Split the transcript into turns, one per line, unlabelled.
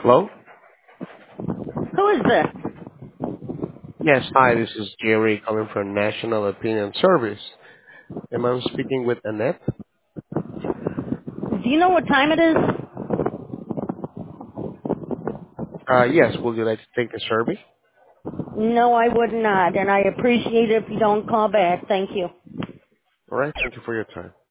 Hello?
Who is this?
Yes, hi, this is Jerry calling from National Opinion Service. Am I speaking with Annette?
Do you know what time it is?
Yes, would you like to take the survey?
No, I would not, and I appreciate it if you don't call back. Thank you.
All right, thank you for your time.